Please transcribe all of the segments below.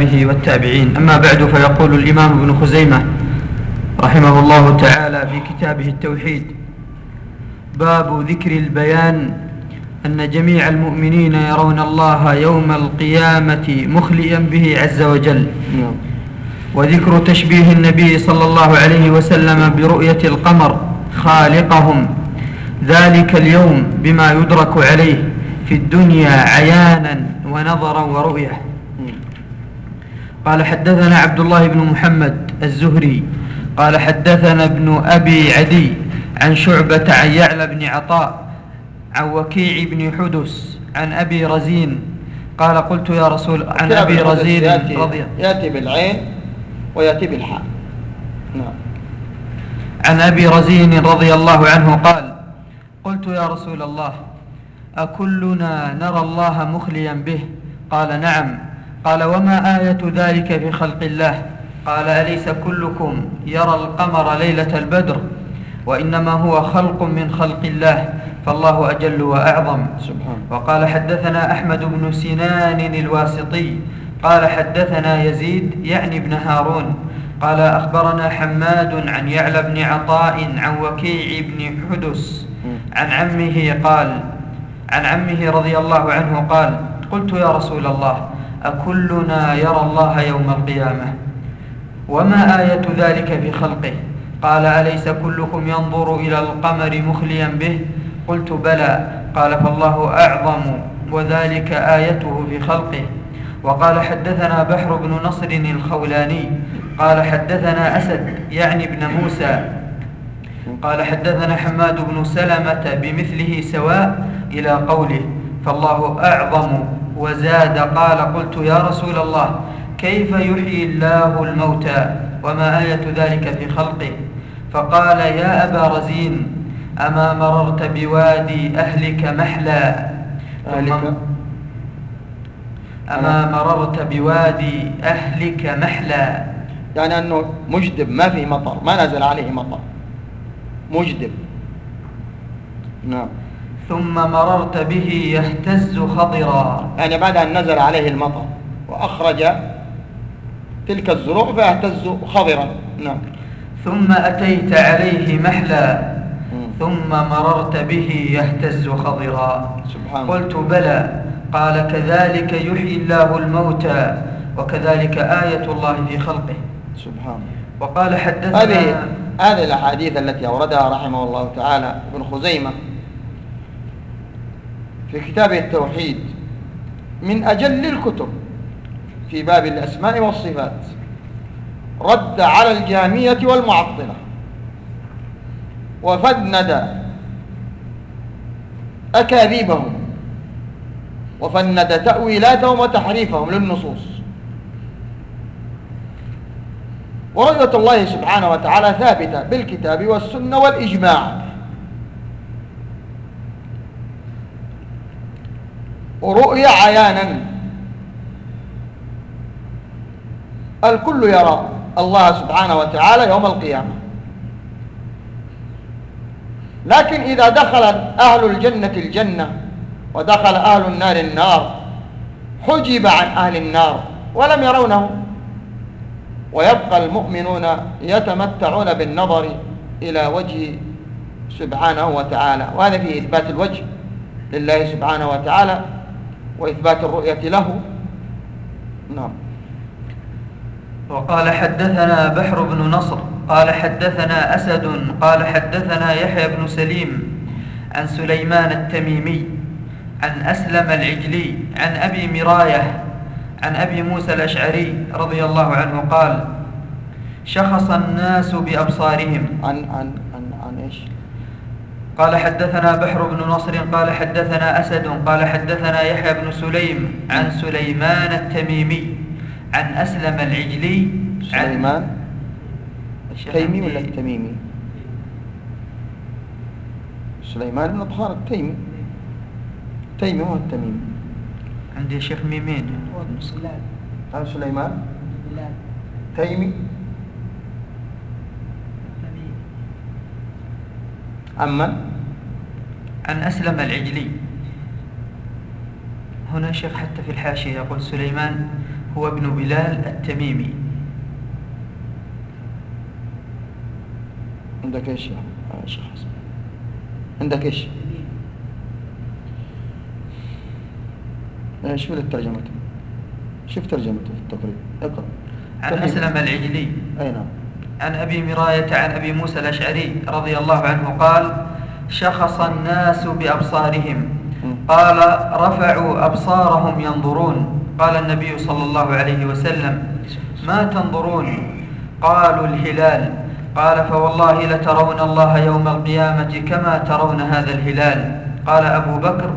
أصحابه والتابعين. أما بعد، فيقول الإمام ابن خزيمة رحمه الله تعالى في كتابه التوحيد: باب ذكر البيان أن جميع المؤمنين يرون الله يوم القيامة مخليا به عز وجل، وذكر تشبيه النبي صلى الله عليه وسلم برؤية القمر خالقهم ذلك اليوم بما يدرك عليه في الدنيا عيانا ونظرا ورؤية. قال: حدثنا عبد الله بن محمد الزهري قال: حدثنا ابن أبي عدي عن شعبة عن يعلى بن عطاء عن وكيع بن حدس عن أبي رزين قال: قلت يا رسول عن أبي رزين يأتي بالعين ويأتي بالحاء. نعم. عن أبي رزين رضي الله عنه قال: قلت يا رسول الله أكلنا نرى الله مخليا به؟ قال: نعم. قال: وما آية ذلك في خلق الله؟ قال: أليس كلكم يرى القمر ليلة البدر؟ وإنما هو خلق من خلق الله، فالله أجل وأعظم. سبحانه. وقال: حدثنا أحمد بن سنان الواسطي قال: حدثنا يزيد يعني بن هارون قال: أخبرنا حماد عن يعلى بن عطاء عن وكيع بن حدس عن عمه رضي الله عنه قال: قلت يا رسول الله أكلنا يرى الله يوم القيامة؟ وما آية ذلك في خلقه؟ قال: أليس كلكم ينظر إلى القمر مخليا به؟ قلت: بلى. قال: فالله أعظم وذلك آيته في خلقه. وقال: حدثنا بحر بن نصر الخولاني قال: حدثنا أسد يعني بن موسى قال: حدثنا حماد بن سلمة بمثله سواء إلى قوله: فالله أعظم. وزاد قال: قلت يا رسول الله كيف يحيي الله الموتى؟ وما آية ذلك في خلقه؟ فقال: يا أبا رزين أما مررت بوادي أهلك محلا يعني أنه مجدب، ما في مطر، ما نزل عليه مطر، مجدب. نعم. ثم مررت به يهتز خضرا، يعني بعد أن نزل عليه المطر وأخرج تلك الزروع فيهتز خضرا. نعم. ثم أتيت عليه محلا ثم مررت به يهتز خضرا. سبحان. قلت: بلى. قال: كذلك يحيي الله الموتى وكذلك آية الله في خلقه. سبحان. وقال: حدثنا هذه الأحاديث التي أوردها رحمه الله تعالى ابن خزيمة في كتابه التوحيد من أجل الكتب في باب الأسماء والصفات، رد على الجهمية والمعطلة، وفند أكاذيبهم، وفند تأويلاتهم وتحريفهم للنصوص. ورؤية الله سبحانه وتعالى ثابتة بالكتاب والسنة والإجماع، ورؤية عيانا، الكل يرى الله سبحانه وتعالى يوم القيامة. لكن إذا دخل أهل الجنة الجنة ودخل أهل النار النار حجب عن أهل النار ولم يرونه، ويبقى المؤمنون يتمتعون بالنظر إلى وجه سبحانه وتعالى. وهذا فيه إثبات الوجه لله سبحانه وتعالى وإثبات الرؤية له. نعم. وقال: حدثنا بحر بن نصر قال: حدثنا أسد قال: حدثنا يحيى بن سليم عن سليمان التميمي عن أسلم العجلي عن أبي مراية عن أبي موسى الأشعري رضي الله عنه قال: شخص الناس بأبصارهم. عن إيش؟ قال: حدثنا بحر بن نصر قال: حدثنا أسد قال: حدثنا يحيى بن سليم عن سليمان التميمي عن أسلم العجلي. سليمان التيمي ولا التميمي؟ سليمان بن طهار التيمي، التيمي هو التميمي. عندي شيخ ميمين. هذا سليمان تيمي. عمن؟ عن أسلم العجلي. هنا شيخ حتى في الحاشية يقول سليمان هو ابن بلال التميمي. عندك ايش يا شيخ حسن؟ عندك ايش؟ شو الترجمة؟ شوف ترجمته في التقريب، اقرأ. عن أسلم العجلي أي نعم. عن أبي مراية عن أبي موسى الأشعري رضي الله عنه قال: شخص الناس بأبصارهم، قال: رفعوا أبصارهم ينظرون. قال النبي صلى الله عليه وسلم: ما تنظرون؟ قالوا: الهلال. قال: فوالله لترون الله يوم القيامة كما ترون هذا الهلال. قال أبو بكر: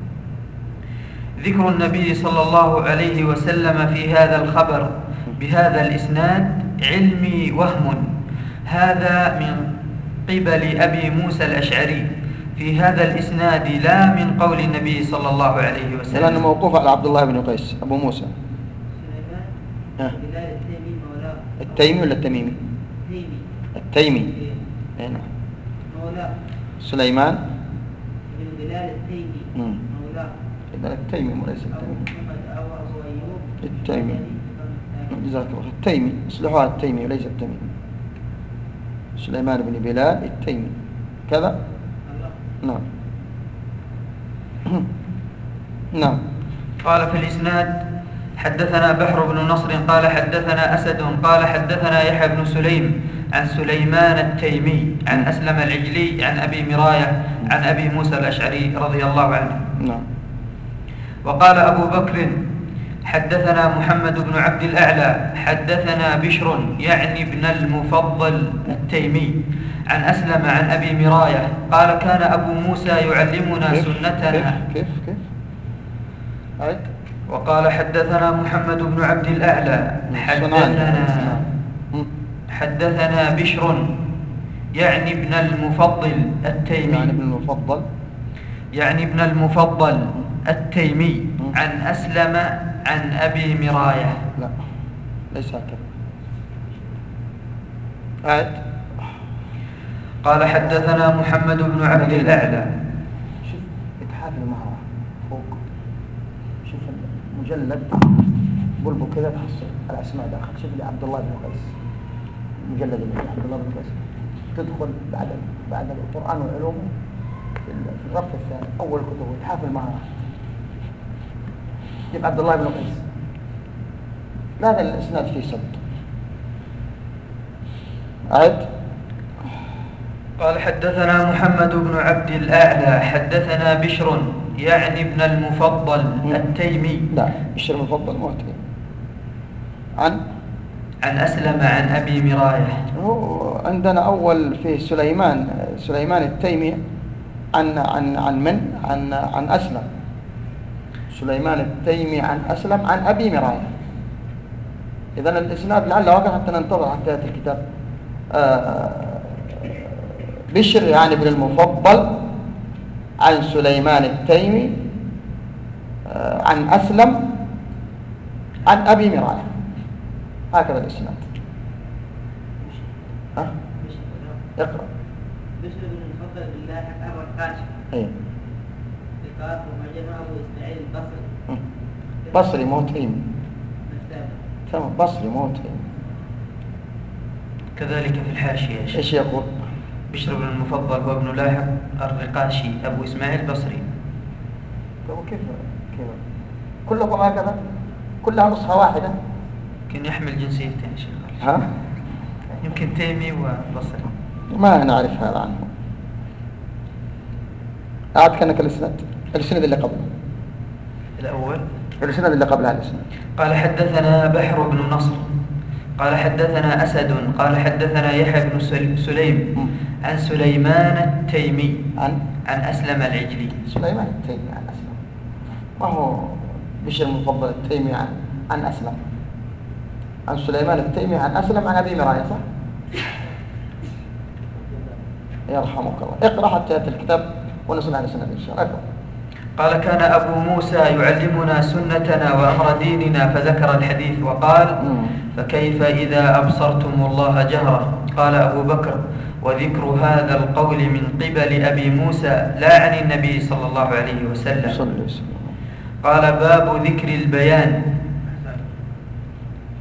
ذكر النبي صلى الله عليه وسلم في هذا الخبر بهذا الإسناد علمي وهم، هذا من قبل أبي موسى الأشعري في هذا الإسناد لا من قول النبي صلى الله عليه وسلم. لأنه موقوف على عبد الله بن قيس أبو موسى. التيمي ولا التميمي؟ التيمي. هنا سليمان بن بلال التيمي مولاه. إذا التيمي وليس التيمي. جزاك الله. التيمي اصلحوها التيمي وليس التميمي. سليمان بن بلال التيمي كذا. نعم. نعم. قال في الإسناد: حدثنا بحر بن نصر قال حدثنا أسد قال حدثنا يحيى بن سليم عن سليمان التيمي عن أسلم العجلي عن أبي مراية عن أبي موسى الأشعري رضي الله عنه. نعم. وقال أبو بكر: حدثنا محمد بن عبد الأعلى حدثنا بشر يعني ابن المفضل التيمي عن أسلم عن أبي مراية قال: كان أبو موسى يعلمنا سنتنا. كيف عيد. وقال: حدثنا محمد بن عبد الأعلى حدثنا بشر يعني ابن المفضل التيمي يعني ابن المفضل التيمي عن أسلم عن أبي مراية. لا ليس هكذا. عيد. قال: حدثنا محمد بن عبد الأعلى. شوف اتحاد المهرة فوق، شوف المجلد بلبو كذا تحصل الأسماء داخل. شوف لي عبد الله بن قيس، المجلد اللي عبد الله بن قيس، تدخل بعد القرآن والعلوم في الرف الثاني أول كتب اتحاد المهرة، جيب عبد الله بن قيس. هذا الإسناد فيه سبت. عيد. قال: حدثنا محمد بن عبد الأعلى حدثنا بشر يعني ابن المفضل التيمي. لا بشر المفضل مو التيمي. عن أسلم عن أبي مراية. عندنا أول في سليمان التيمي عن أسلم. سليمان التيمي عن أسلم عن أبي مراية. إذن الإسناد لعل وقع حتى ننتظر حتى يأتي الكتاب. بشر يعني ابن المفضل عن سليمان التيمي عن أسلم عن أبي مراية، هكذا الإسناد. اقرأ. بشر بن المفضل بالله الرقاشي. ايه. ثقات ومعجمه أبو إسماعيل البصري. بصري مو تيمي. تمام بصري مو تيمي. كذلك في الحاشية ايش يقول؟ بشر بن المفضل هو ابن لاحق الرقاشي أبو إسماعيل البصري. طيب كيف كلكم هكذا؟ كلها نسخة واحدة؟ يمكن يحمل جنسيتين يا شيخ. ها؟ يمكن تيمي وبصري. ما نعرف هذا عنه. أعد كأنك الإسناد اللي قبله. الأول. الإسناد اللي قبلها الإسناد. قال: حدثنا بحر بن نصر قال حدثنا أسد قال حدثنا يحيى بن سليم عن سليمان التيمي عن أسلم العجلي. سليمان التيمي عن أسلم، ما هو بشر المفضل التيمي عن أسلم، عن سليمان التيمي عن أسلم عن أبي مراية، صح؟ يرحمك الله. اقرأ حتى يأتي الكتاب ونصل على سنة إن شاء الله. قال: كان أبو موسى يعلمنا سنتنا وأمر ديننا، فذكر الحديث وقال: فكيف إذا أبصرتم الله جهرة؟ قال أبو بكر: وذكر هذا القول من قبل أبي موسى لا عن النبي صلى الله عليه وسلم. قال: باب ذكر البيان.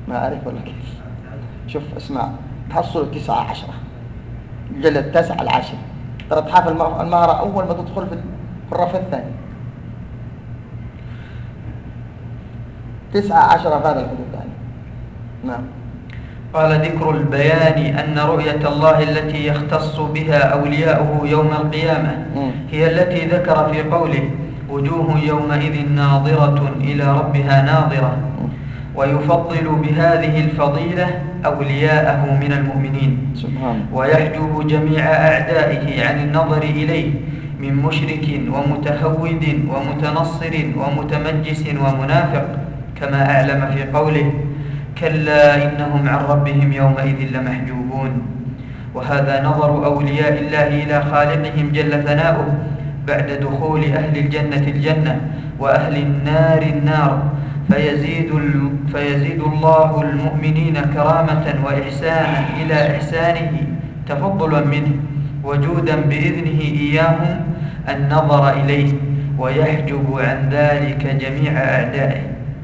ما أعرف ولا كيف. شوف اسمع، تحصل 19 جلد 9 العاشر، ترى تحافل المهرة أول ما تدخل في الرف الثاني. 19 في هذا الحدود الثاني. نعم. قال: ذكر البيان أن رؤية الله التي يختص بها أولياؤه يوم القيامة هي التي ذكر في قوله: وجوه يومئذ ناظرة إلى ربها ناظرة. ويفضل بهذه الفضيلة أولياءه من المؤمنين، ويحجب جميع أعدائه عن النظر إليه من مشرك ومتهود ومتنصر ومتمجس ومنافق، كما أعلم في قوله: كلا إنهم عن ربهم يومئذ لمحجوبون. وهذا نظر أولياء الله إلى خالقهم جل ثناؤه بعد دخول أهل الجنة الجنة وأهل النار النار، فيزيد الله المؤمنين كرامة وإحسانا إلى إحسانه تفضلا منه وجودا بإذنه إياهم النظر إليه، ويحجب عن ذلك جميع أعدائه.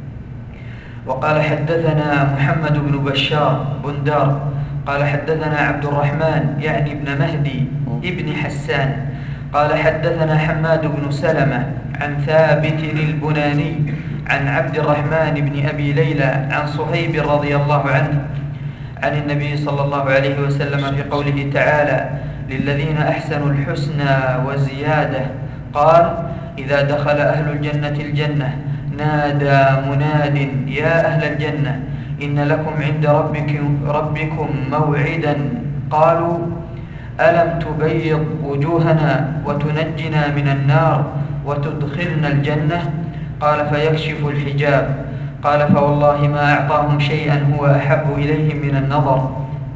وقال: حدثنا محمد بن بشار بندار قال: حدثنا عبد الرحمن يعني ابن مهدي ابن حسان قال: حدثنا حماد بن سلمة عن ثابت البناني عن عبد الرحمن بن أبي ليلى عن صهيب رضي الله عنه عن النبي صلى الله عليه وسلم في قوله تعالى: للذين أحسنوا الحسنى وزيادة. قال: إذا دخل أهل الجنة الجنة نادى مناد: يا أهل الجنة إن لكم عند ربكم موعدا. قالوا: ألم تبيض وجوهنا وتنجنا من النار وتدخلنا الجنة؟ قال: فيكشف الحجاب. قال: فوالله ما أعطاهم شيئا هو أحب إليهم من النظر.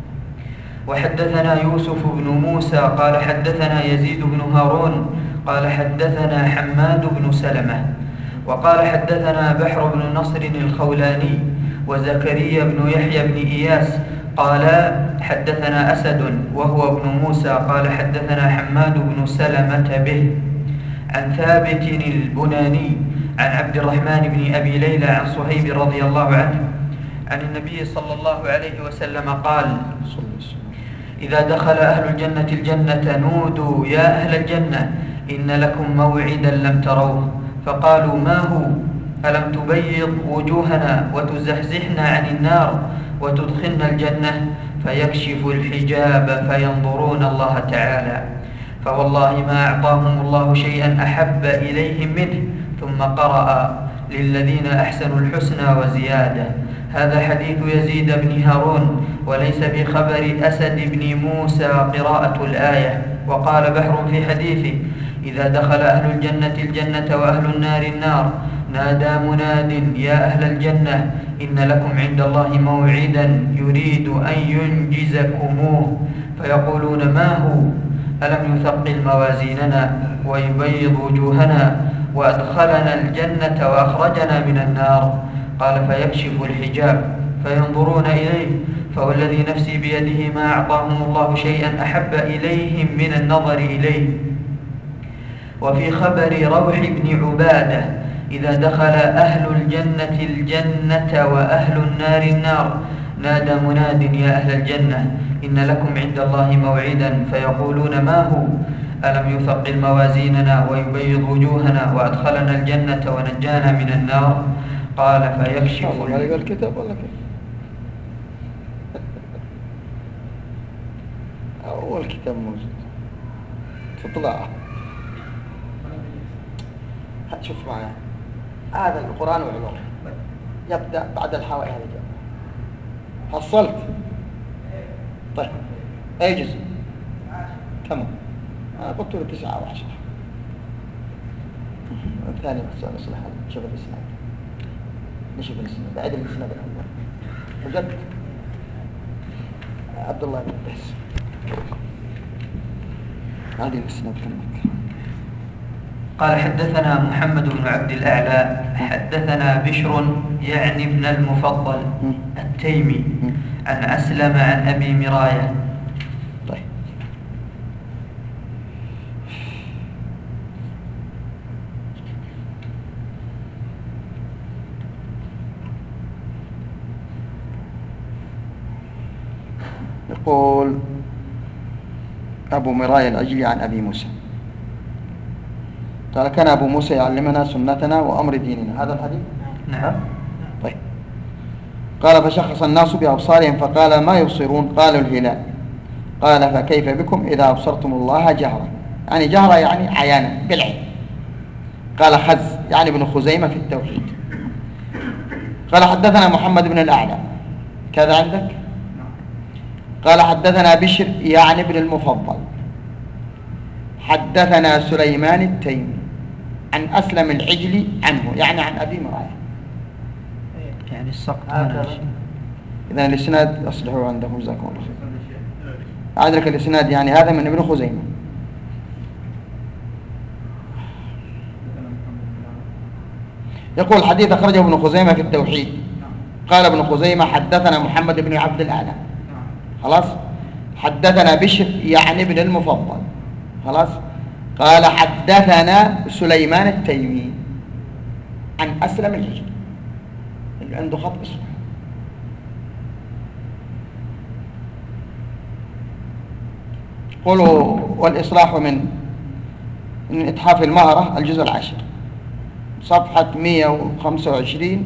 وحدثنا يوسف بن موسى قال: حدثنا يزيد بن هارون قال: حدثنا حماد بن سلمة وقال: حدثنا بحر بن نصر الخولاني وزكريا بن يحيى بن إياس قال: حدثنا أسد وهو ابن موسى قال: حدثنا حماد بن سلمة به عن ثابت البناني عن عبد الرحمن بن أبي ليلى عن صهيب رضي الله عنه عن النبي صلى الله عليه وسلم قال: إذا دخل أهل الجنة الجنة نودوا: يا أهل الجنة إن لكم موعدا لم تروه. فقالوا: ما هو؟ ألم تبيض وجوهنا وتزحزحنا عن النار وتدخلنا الجنة؟ فيكشف الحجاب فينظرون الله تعالى، فوالله ما أعطاهم الله شيئا أحب إليهم منه. ثم قرأ: للذين أحسنوا الحسنى وزيادة. هذا حديث يزيد بن هارون، وليس في خبر أسد بن موسى قراءة الآية. وقال بحر في حديثه: إذا دخل أهل الجنة الجنة وأهل النار النار نادى مناد: يا أهل الجنة إن لكم عند الله موعدا يريد أن ينجزكموه. فيقولون: ما هو؟ ألم يثقل موازيننا ويبيض وجوهنا وأدخلنا الجنة وأخرجنا من النار؟ قال: فيكشف الحجاب فينظرون إليه، فوالذي نفسي بيده ما أعطاهم الله شيئا أحب إليهم من النظر إليه. وفي خبر روح بن عبادة: إذا دخل أهل الجنة الجنة وأهل النار النار نادى مناد: يا أهل الجنة إن لكم عند الله موعدا. فيقولون: ما هو؟ ألم يثقل موازيننا ويبيض وجوهنا وأدخلنا الجنة ونجانا من النار؟ قال: فيكشف الكتاب ولا كيف؟ أول كتاب موجود تطلع. شوف معنا هذا القرآن وعلوم يبدأ بعد الحوائي. هذا جاء حصلت. طيب أي جزء؟ تمام. أنا قلت له 9 أو 10. الثاني بس نصلح. شوف الإسناد. نشوف الإسناد. بعد الإسناد الأول وجد عبد الله بن قيس. هذه الإسناد كلمة. قال: حدثنا محمد بن عبد الأعلى حدثنا بشر يعني ابن المفضل التيمي عن أسلم عن أبي مراية. طيب يقول أبو مراية العجلي عن أبي موسى قال كان أبو موسى يعلمنا سنتنا وأمر ديننا. هذا الحديث؟ نعم. طيب. قال فشخص الناس بأبصارهم فقال ما يبصرون؟ قالوا الهلال. قال فكيف بكم إذا أبصرتم الله جهرا؟ يعني جهرا يعني عيانا بالعين. قال خز يعني ابن خزيمة في التوحيد. قال حدثنا محمد بن الأعلى كذا عندك؟ قال حدثنا بشر يعني ابن المفضل. حدثنا سليمان التيمي عن أسلم العجلي عنه يعني عن أبي مراية. يعني السقط إذن الإسناد أصلحوا عندكم جزاكم الله خير. أدرك الإسناد يعني هذا من ابن خزيمة. يقول حديث أخرجه ابن خزيمة في التوحيد. قال ابن خزيمة حدثنا محمد بن عبد الأعلى خلاص. حدثنا بشر يعني ابن المفضل خلاص. قال حدثنا سليمان التيمي عن أسلم العجلي اللي عنده خط اسمه. قولوا والإصلاح من إتحاف المهرة الجزء 10 صفحة 125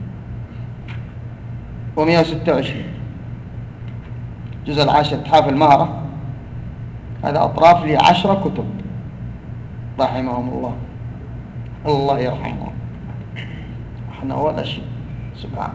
و126 الجزء 10 إتحاف المهرة. هذا أطراف ل10 كتب رحمهم الله. الله يرحمهم احنا ولا شيء سبحان.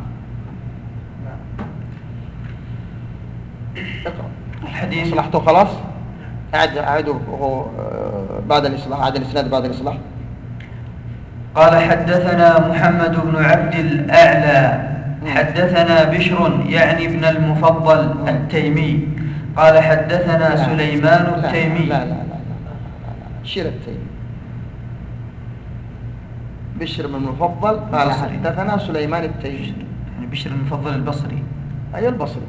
اقرأ الحديث. صلحته خلاص. أعدوا بعد الإصلاح. أعد الإسناد بعد الإصلاح. قال حدثنا محمد بن عبد الأعلى حدثنا بشر يعني ابن المفضل التيمي قال حدثنا سليمان التيمي. لا شير التيمي. بشر بن المفضل قال حدثنا سليمان التيمي. يعني بشر المفضل البصري. أي البصري.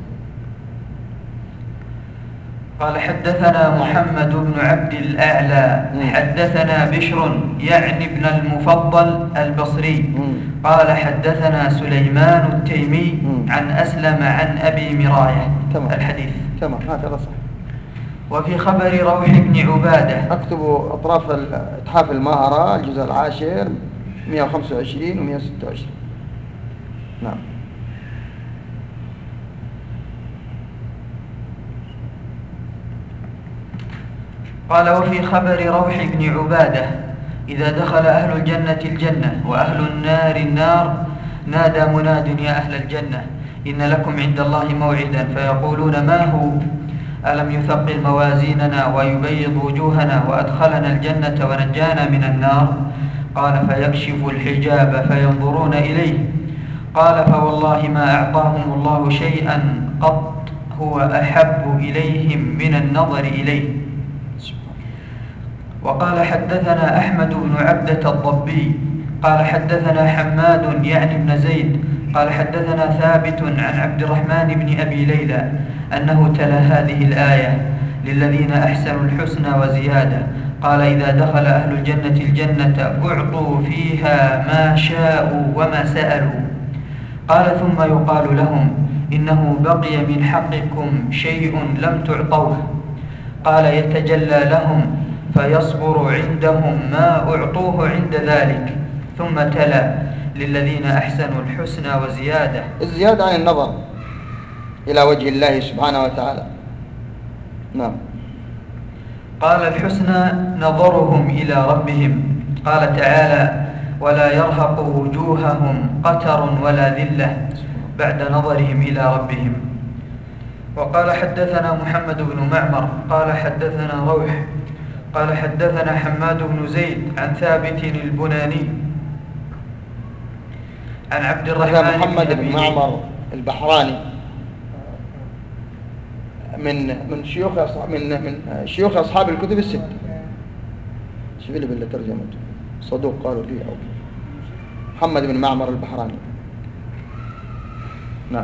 قال حدثنا محمد بن عبد الأعلى حدثنا بشر يعني ابن المفضل البصري قال حدثنا سليمان التيمي عن أسلم عن أبي مراية. الحديث تمام هذا صح. وفي خبر روح بن عبادة اكتبوا أطراف إتحاف المهرة الجزء 10 125 و126. نعم. قال وفي خبر روح بن عبادة إذا دخل أهل الجنة الجنة وأهل النار النار نادى مناد يا أهل الجنة إن لكم عند الله موعدا فيقولون ما هو ألم يثقل موازيننا ويبيض وجوهنا وأدخلنا الجنة ونجانا من النار؟ قال فيكشف الحجاب فينظرون إليه. قال فوالله ما أعطاهم الله شيئا قط هو أحب إليهم من النظر إليه. وقال حدثنا أحمد بن عبدة الضبي قال حدثنا حماد يعني بن زيد قال حدثنا ثابت عن عبد الرحمن بن أبي ليلى أنه تلا هذه الآية للذين أحسنوا الحسنى وزيادة. قال إذا دخل أهل الجنة الجنة أعطوا فيها ما شاءوا وما سألوا. قال ثم يقال لهم إنه بقي من حقكم شيء لم تعطوه. قال يتجلى لهم فيصبر عندهم ما أعطوه عند ذلك. ثم تلا للذين أحسنوا الحسنى وزيادة. الزيادة عن النظر إلى وجه الله سبحانه وتعالى. نعم. قال الحسنى نظرهم إلى ربهم. قال تعالى ولا يرهق وجوههم قتر ولا ذلة بعد نظرهم إلى ربهم. وقال حدثنا محمد بن معمر قال حدثنا روح قال حدثنا حماد بن زيد عن ثابت البناني عن عبد الرحمن محمد بن معمر البحراني من شيوخ أصحاب الكتب الستة. شوف اللي بالترجمته صدوق قالوا فيه أو محمد بن معمر البحراني. نعم.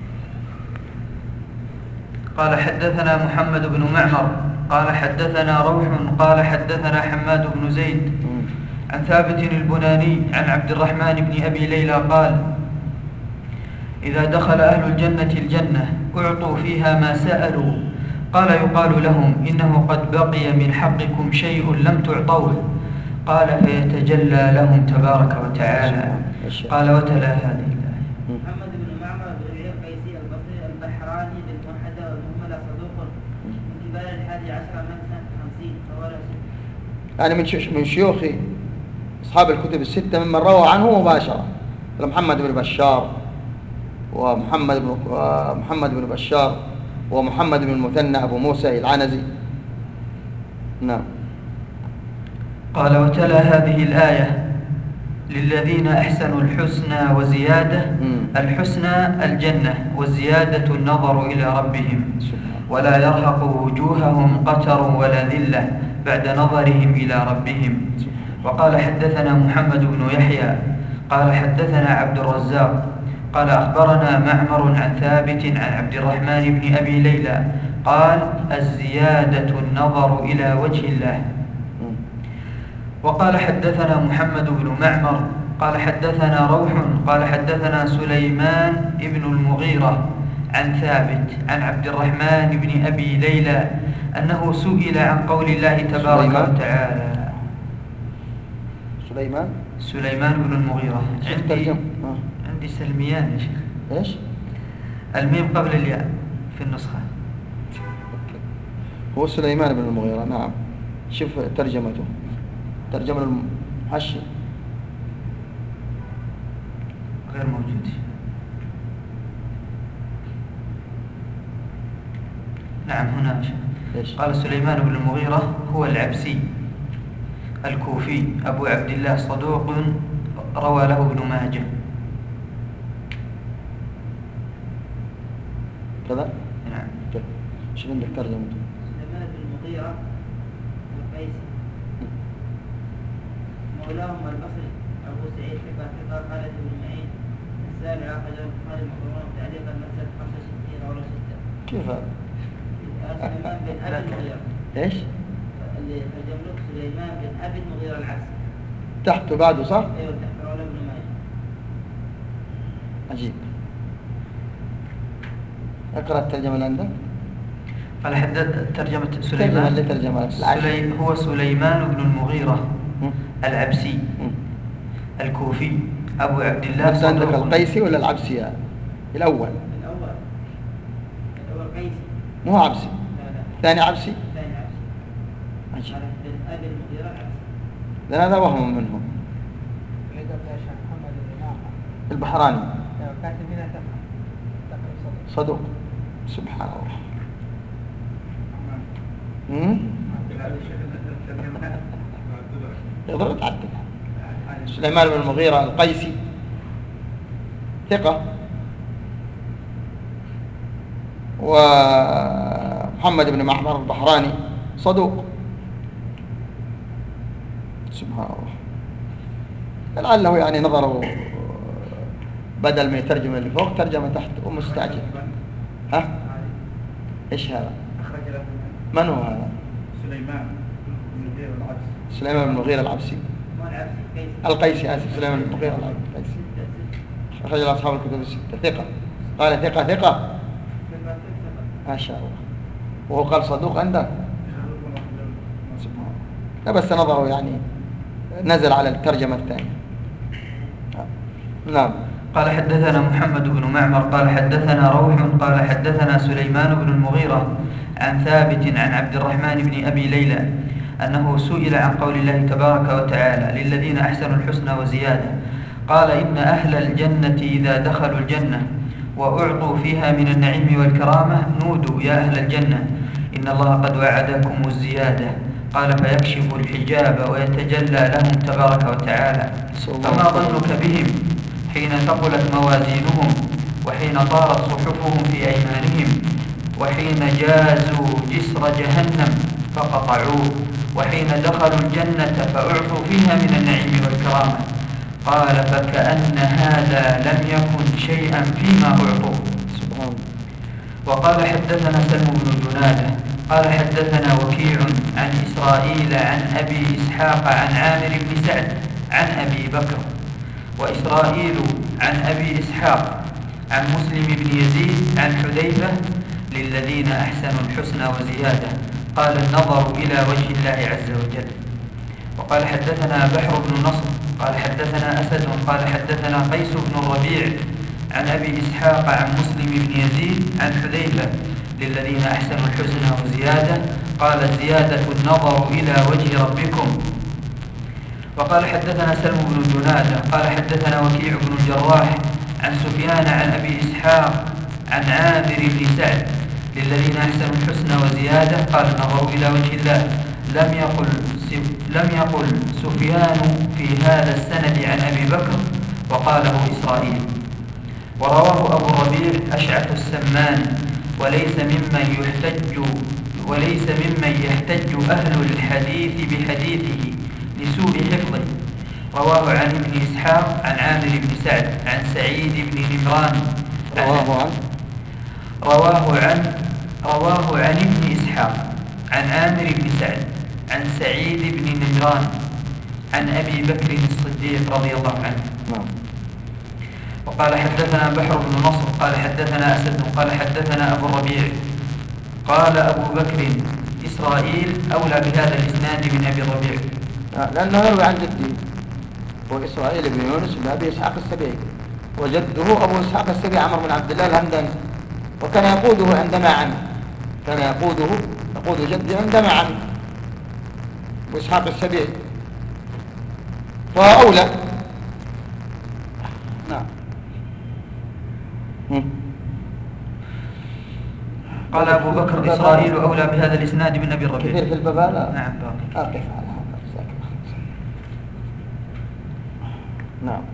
قال حدثنا محمد بن معمر قال حدثنا روح قال حدثنا حماد بن زيد عن ثابت البناني عن عبد الرحمن بن أبي ليلى قال إذا دخل أهل الجنة الجنة أعطوا فيها ما سألوا قال يقال لهم إنه قد بقي من حقكم شيء لم تعطوه قال فيتجلى لهم تبارك وتعالى. قال وتلا هذه الآية. محمد بن معمر بن ربيع القيسي البصري البحراني بالموحدة والمهملة صدوق من كبار 11 من سنة 50 طوال. يعني من شيوخ أصحاب الكتب الستة ممن روى عنه مباشرة محمد بن بشار ومحمد بن بشار ومحمد بن المثنى أبو موسى العنزي. نعم. قال وتلا هذه الآية للذين أحسنوا الحسنى وزيادة. الحسنى الجنة والزيادة النظر إلى ربهم ولا يرهق وجوههم قتر ولا ذلة بعد نظرهم إلى ربهم. وقال حدثنا محمد بن يحيى قال حدثنا عبد الرزاق قال أخبرنا معمر عن ثابت عن عبد الرحمن بن أبي ليلى قال الزيادة النظر إلى وجه الله. وقال حدثنا محمد بن معمر قال حدثنا روح قال حدثنا سليمان بن المغيرة عن ثابت عن عبد الرحمن بن أبي ليلى أنه سئل عن قول الله تبارك وتعالى. سليمان بن المغيرة. عندي سلميان يا شيخ. ايش؟ الميم قبل الياء في النسخة. هو سليمان بن المغيرة. نعم. شوف ترجمته، ترجمة المحشي غير موجود. نعم هنا قال سليمان بن المغيرة هو العبسي الكوفي أبو عبد الله صدوق روى له ابن ماجه. كذا؟ نعم. شو عندك ترجمته؟ سليمان بن المغيرة القيسي مولاهم البصري أبو سعيد حبة خالد بن معين السابع أخرجه البخاري مقرون تعليقا مسألة 65 أو 6. كيف هذا؟ سليمان بن أبي المغيرة. ايش؟ اللي ترجم له سليمان بن أبي المغيرة العبسي. تحته بعده صح؟ ايوه تحت رواه ابن ماجه. عجيب. اقرأ الترجمة اللي عندك. قال حدد ترجمة سليمان اللي ترجمة هو سليمان بن المغيرة العبسي الكوفي أبو عبد الله. عندك القيسي ولا العبسي؟ الأول قيسي مو عبسي. ثاني عبسي. ثاني عبسي. عجيب. أبي المغيرة العبسي. لأن هذا وهم منهم. البحراني صدوق. سبحان الله. يضرب تعدل. سليمان بن المغيرة القيسي ثقة، ومحمد بن معمر البحراني صدوق. سبحان الله. لعله يعني نظره بدل من الترجمة اللي فوق ترجمة تحت ومستعجل. ها؟ ايش هذا؟ من هو هذا؟ سليمان بن المغيرة العبسي. القيسي آسف. سليمان بن المغيرة القيسي أخرج له أصحاب الكتب الستة. ثقة. قال ثقة ما شاء الله. وهو قال صدوق عنده. سبحان الله. لا بس نظره يعني نزل على الترجمة الثانية. نعم. قال حدثنا محمد بن معمر قال حدثنا روح قال حدثنا سليمان بن المغيرة عن ثابت عن عبد الرحمن بن أبي ليلى أنه سئل عن قول الله تبارك وتعالى للذين أحسنوا الحسنى وزيادة قال إن أهل الجنة إذا دخلوا الجنة وأعطوا فيها من النعيم والكرامة نودوا يا أهل الجنة إن الله قد وعدكم الزيادة. قال فيكشف الحجاب ويتجلى لهم تبارك وتعالى. فما ظنك بهم حين ثقلت موازينهم وحين طارت صحفهم في أيمانهم وحين جازوا جسر جهنم فقطعوه وحين دخلوا الجنة فأعطوا فيها من النعيم والكرامة. قال فكأن هذا لم يكن شيئا فيما أعطوا. وقال حدثنا سلم بن جنادة قال حدثنا وكيع عن إسرائيل عن أبي إسحاق عن عامر بن سعد عن أبي بكر وإسرائيل عن أبي إسحاق عن مسلم بن يزيد عن حذيفة للذين أحسنوا الحسنى وزيادة. قال النظر إلى وجه الله عز وجل. وقال حدثنا بحر بن نصر قال حدثنا أسد قال حدثنا قيس بن الربيع عن أبي إسحاق عن مسلم بن يزيد عن حذيفة للذين أحسنوا الحسنى وزيادة. قال زيادة النظر إلى وجه ربكم. وقال حدثنا سلم بن جنادة قال حدثنا وكيع بن الجراح عن سفيان عن أبي إسحاق عن عامر بن سعد للذين أحسنوا الحسنى وزيادة. قال النظر إلى وجه الله. لم يقل سفيان في هذا السند عن أبي بكر وقاله إسرائيل. ورواه أبو الربيع أشعث السمان وليس ممن يحتج أهل الحديث بحديثه لسوء حفظه. رواه عن ابن إسحاق عن عامر بن سعد عن سعيد بن نمران رواه عن ابن إسحاق عن عامر بن سعد عن سعيد بن نمران عن أبي بكر الصديق رضي الله عنه. وقال حدثنا بحر بن نصر قال حدثنا أسد قال حدثنا أبو الربيع قال أبو بكر إسرائيل أولى بهذا الإسناد من أبي الربيع لأنه يروي عن جده وإسرائيل بن يونس بن أبي إسحاق السبيعي، وجده أبو إسحاق السبيعي عمرو بن عبد الله الهمداني، وكان يقوده عندما عمي، كان يقود جده عندما عمي وإسحاق السبيعي، فأولى. نعم. قال أبو بكر إسرائيل أولى بهذا الإسناد من أبي الربيع. كثير في الباب. نعم باقي. أقف على هذا. نعم.